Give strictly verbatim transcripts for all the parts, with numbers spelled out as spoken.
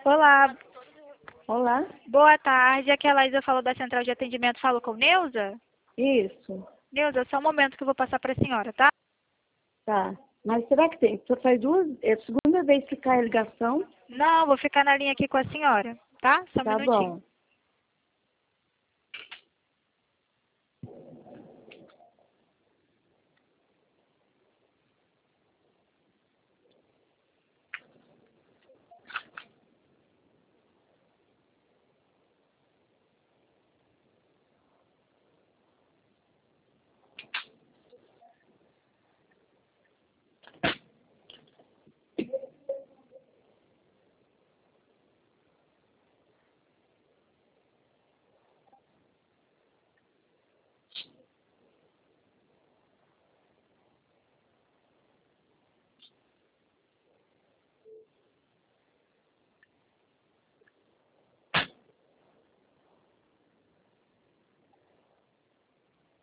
Olá, Olá, boa tarde. Aqui é a Laísa, falou da Central de Atendimento. Falo com Neuza? isso, Neuza, só um momento que eu vou passar para a senhora, tá? tá. Mas será que tem? Só faz duas, é a segunda vez que cai a ligação? Não, vou ficar na linha aqui com a senhora, tá? Só um Tá minutinho. bom.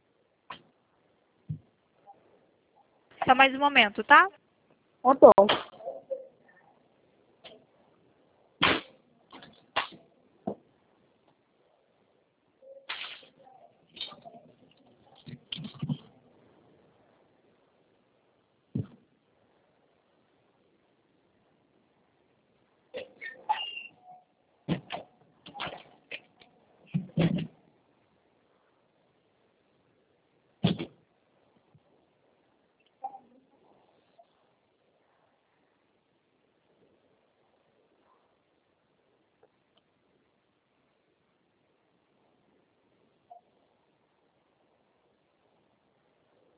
Só mais um momento, tá? Tá bom.